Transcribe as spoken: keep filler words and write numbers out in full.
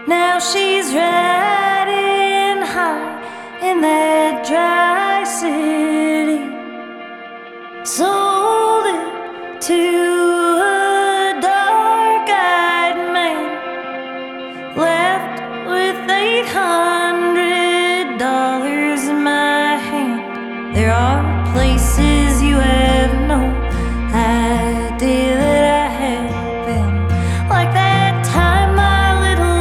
Now she's riding high in that dry city. Sold it to a dark-eyed man, left